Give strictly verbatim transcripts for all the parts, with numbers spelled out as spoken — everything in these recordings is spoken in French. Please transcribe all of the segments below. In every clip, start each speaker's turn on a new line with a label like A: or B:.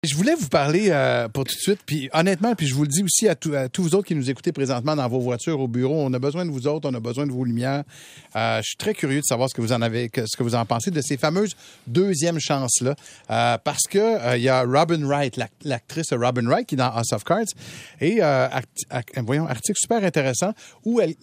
A: Je voulais vous parler euh, pour tout de suite, puis honnêtement, puis je vous le dis aussi à, tout, à tous vous autres qui nous écoutez présentement dans vos voitures, au bureau, on a besoin de vous autres, on a besoin de vos lumières. Euh, je suis très curieux de savoir ce que vous en avez, que, ce que vous en pensez de ces fameuses deuxièmes chances-là, euh, parce que euh, il y a Robin Wright, l'act- l'actrice Robin Wright qui est dans House of Cards, et euh, act, act, voyons, article super intéressant où elle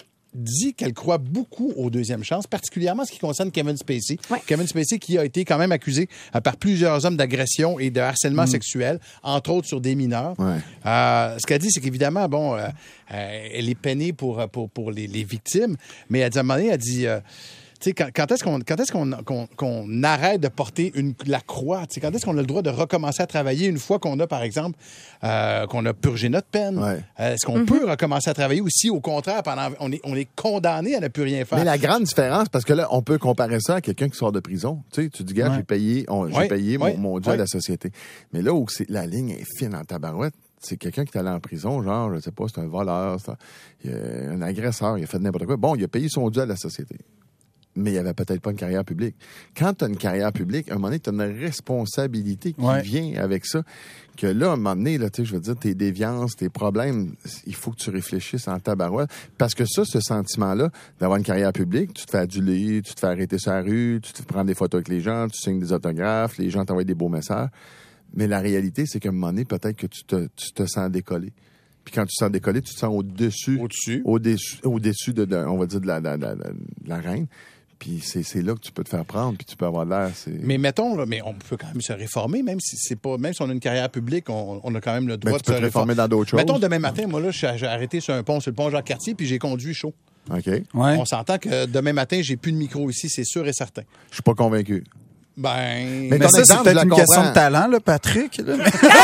A: dit qu'elle croit beaucoup aux deuxièmes chances, particulièrement en ce qui concerne Kevin Spacey. Ouais. Kevin Spacey qui a été quand même accusé euh, par plusieurs hommes d'agression et de harcèlement mmh. sexuel, entre autres sur des mineurs. Ouais. Euh, ce qu'elle dit, c'est qu'évidemment, bon, euh, euh, elle est peinée pour, pour, pour les, les victimes, mais elle dit, à un moment donné, elle dit... Euh, Tu sais, quand, quand est-ce qu'on, quand est-ce qu'on, qu'on, qu'on arrête de porter une, la croix? Tu sais, quand est-ce qu'on a le droit de recommencer à travailler une fois qu'on a, par exemple, euh, qu'on a purgé notre peine? Ouais. Euh, est-ce qu'on mm-hmm. peut recommencer à travailler aussi? Au contraire, pendant, on est, on est condamné à ne plus rien faire.
B: Mais la grande différence, parce que là, on peut comparer ça à quelqu'un qui sort de prison. Tu sais, tu dis, gars, ouais. j'ai payé, on, j'ai ouais. payé ouais. mon, mon dû ouais. à la société. Mais là où c'est, la ligne est fine en tabarouette, c'est quelqu'un qui est allé en prison, genre, je sais pas, c'est un voleur, c'est un, il a, un agresseur, il a fait n'importe quoi. Bon, il a payé son dû à la société. Mais il n'y avait peut-être pas une carrière publique. Quand tu as une carrière publique, à un moment donné, tu as une responsabilité qui ouais. vient avec ça. Que là, à un moment donné, là, je veux dire, tes déviances, tes problèmes, il faut que tu réfléchisses en tabarouette. Parce que ça, ce sentiment-là, d'avoir une carrière publique, tu te fais aduler, tu te fais arrêter sur la rue, tu te prends des photos avec les gens, tu signes des autographes, les gens t'envoient des beaux messages. Mais la réalité, c'est qu'à un moment donné, peut-être que tu te, tu te sens décollé. Puis quand tu te sens décollé, tu te sens au-dessus.
A: Au-dessus.
B: Au-dessus, au-dessus de, de, on va dire, de la, de la, de la, de la reine. Puis c'est, c'est là que tu peux te faire prendre, puis tu peux avoir l'air. C'est...
A: Mais mettons, là, mais on peut quand même se réformer, même si c'est pas, même si on a une carrière publique, on, on a quand même le droit
B: ben,
A: de
B: se réformer.
A: réformer
B: dans d'autres choses.
A: Mettons demain matin, moi là, j'ai arrêté sur un pont, sur le pont Jacques-Cartier, puis j'ai conduit chaud.
B: OK.
A: Ouais. On s'entend que demain matin, j'ai plus de micro ici, c'est sûr et certain.
B: Je suis pas convaincu.
A: Ben,
C: mais, mais ça, exemple, c'est peut-être une comprends. question de talent, là, Patrick. Là.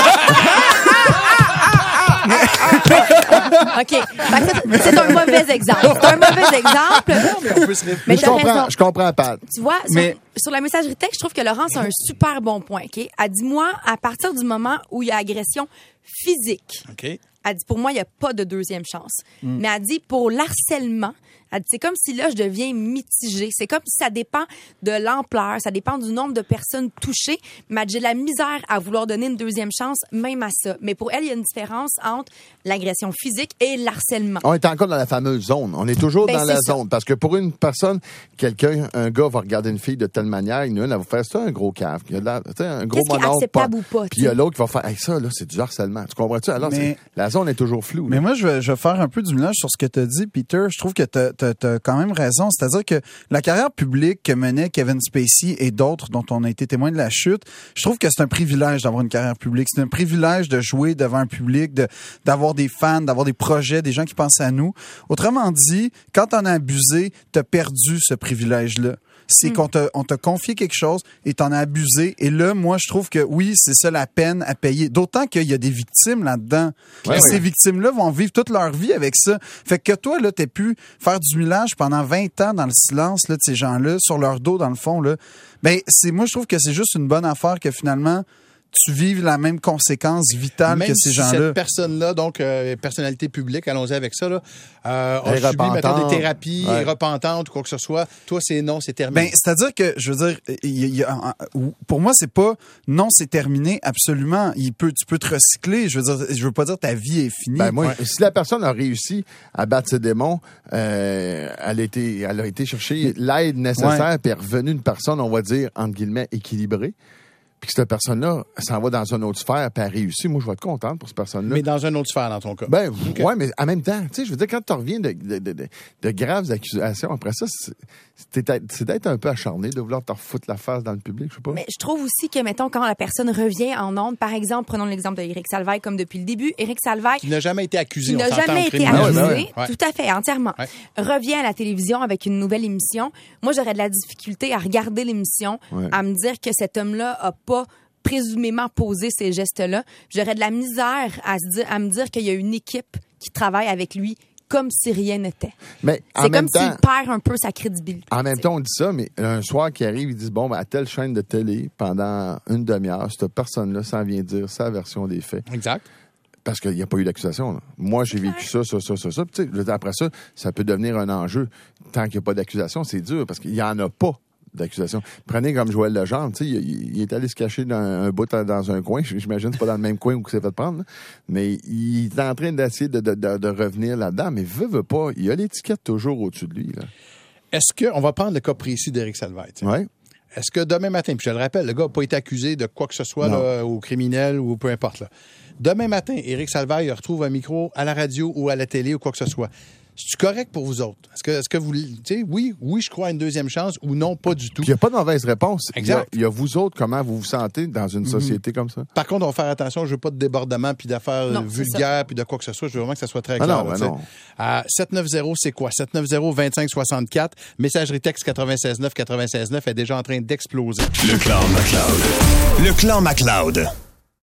D: OK. Ben, c'est un mauvais exemple. C'est un mauvais exemple.
A: Non, mais on peut se
D: mais
B: je, comprends, je comprends, Pat.
D: Tu vois,
C: mais...
D: sur, sur la messagerie texte, je trouve que Laurence a un super bon point. OK? Elle dit, moi, à partir du moment où il y a agression physique,
A: OK.
D: Elle dit, pour moi, il n'y a pas de deuxième chance. Mm. Mais elle dit, pour l'harcèlement, elle dit, c'est comme si là, je deviens mitigée. C'est comme si ça dépend de l'ampleur, ça dépend du nombre de personnes touchées. Mais elle dit, j'ai de la misère à vouloir donner une deuxième chance, même à ça. Mais pour elle, il y a une différence entre l'agression physique et l'harcèlement.
B: On est encore dans la fameuse zone. On est toujours ben, dans la ça. zone. Parce que pour une personne, quelqu'un, un gars va regarder une fille de telle manière, une, elle va faire ça, un gros cave. Il y a là, un gros
D: mononcle. Qu'est-ce qui est acceptable ou pas?
B: Puis il y a l'autre qui va faire, hey, ça, là, c'est du harcèlement. Tu comprends-tu? Alors, mais... la zone est toujours floue.
C: Mais
B: là.
C: moi, je vais, je vais faire un peu du ménage sur ce que tu as dit, Peter. Je trouve que tu as quand même raison. C'est-à-dire que la carrière publique que menait Kevin Spacey et d'autres dont on a été témoin de la chute, je trouve que c'est un privilège d'avoir une carrière publique. C'est un privilège de jouer devant un public, de, d'avoir des fans, d'avoir des projets, des gens qui pensent à nous. Autrement dit, quand t'en as abusé, t'as perdu ce privilège-là. C'est mmh. qu'on t'a, on t'a confié quelque chose et t'en as abusé. Et là, moi, je trouve que oui, c'est ça la peine à payer. D'autant qu'il y a des victimes là-dedans. Puis ouais, ces ouais. victimes-là vont vivre toute leur vie avec ça. Fait que toi, là, t'as pu faire du millage pendant vingt ans dans le silence, là, de ces gens-là, sur leur dos, dans le fond, là. Ben, c'est, moi, je trouve que c'est juste une bonne affaire que finalement, tu vives la même conséquence vitale
A: même
C: que ces
A: si
C: gens-là.
A: Cette personne-là, donc euh, personnalité publique, allons-y avec ça, là, euh, a subi, mettons, des thérapies, ouais. repentante ou quoi que ce soit. Toi, c'est non, c'est terminé.
C: Ben, c'est-à-dire que, je veux dire, il y a, pour moi, c'est pas non, c'est terminé, absolument. Il peut, tu peux te recycler. Je veux dire, je veux pas dire ta vie est finie.
B: Ben, moi,
C: ouais.
B: si la personne a réussi à battre ses démons, euh, elle a été, elle a été chercher l'aide nécessaire, ouais. puis est revenue une personne, on va dire, entre guillemets, équilibrée. Puis que cette personne-là s'en va dans une autre sphère, puis elle réussit. Moi, je vais être contente pour cette personne-là.
A: Mais dans une autre sphère, dans ton cas.
B: Ben, okay. ouais, mais en même temps, tu sais, je veux dire, quand tu reviens de, de, de, de, de graves accusations, après ça, c'est, c'est, c'est d'être un peu acharné, de vouloir te refoutre la face dans le public, je sais pas.
D: Mais je trouve aussi que, mettons, quand la personne revient en ondes, par exemple, prenons l'exemple d'Éric Salvaille, comme depuis le début, Éric Salvaille...
A: Qui n'a jamais été accusé.
D: Qui n'a jamais été
A: criminel.
D: accusé,
A: ouais, ouais, ouais.
D: tout à fait, entièrement. Ouais. Revient à la télévision avec une nouvelle émission. Moi, j'aurais de la difficulté à regarder l'émission, ouais. à me dire que cet homme-là a pas présumément poser ces gestes-là. J'aurais de la misère à, se dire, à me dire qu'il y a une équipe qui travaille avec lui comme si rien n'était.
B: Mais en
D: c'est
B: même
D: comme
B: temps,
D: s'il perd un peu sa crédibilité.
B: En même temps, on dit ça, mais un soir qui arrive, ils disent, bon, ben, à telle chaîne de télé, pendant une demi-heure, cette personne-là s'en vient dire sa version des faits.
A: Exact.
B: Parce qu'il n'y a pas eu d'accusation. Là. Moi, j'ai vécu ça, ça, ça, ça, ça. Puis, tu sais, après ça, ça peut devenir un enjeu. Tant qu'il n'y a pas d'accusation, c'est dur parce qu'il n'y en a pas d'accusation. Prenez comme Joël Legendre, tu sais, il, il est allé se cacher dans un bout dans un coin. J'imagine que c'est pas dans le même coin où il s'est fait prendre, là. Mais il est en train d'essayer de, de, de, de revenir là-dedans. Mais veut, veut pas, il a l'étiquette toujours au-dessus de lui, là.
A: Est-ce que, on va prendre le cas précis d'Éric Salvaille,
B: oui.
A: Est-ce que demain matin, puis je le rappelle, le gars n'a pas été accusé de quoi que ce soit, là, ou criminel, ou peu importe, là. Demain matin, Éric Salvaille retrouve un micro à la radio ou à la télé ou quoi que ce soit. C'est-tu correct pour vous autres? Est-ce que, est-ce que vous, tu sais, oui, oui, je crois à une deuxième chance ou non, pas du tout?
B: Il n'y a pas de mauvaise réponse.
A: Exact.
B: Il y, a, il y a vous autres, comment vous vous sentez dans une société mm-hmm. comme ça?
A: Par contre, on va faire attention, je veux pas de débordement puis d'affaires non, vulgaires puis de quoi que ce soit. Je veux vraiment que ça soit très clair. Ah non, là, non. À sept neuf zéro, c'est quoi? sept neuf zéro, vingt-cinq soixante-quatre. Messagerie texte quatre-vingt-seize neuf, quatre-vingt-seize neuf est déjà en train d'exploser.
E: Le Clan McLeod. Le Clan McLeod.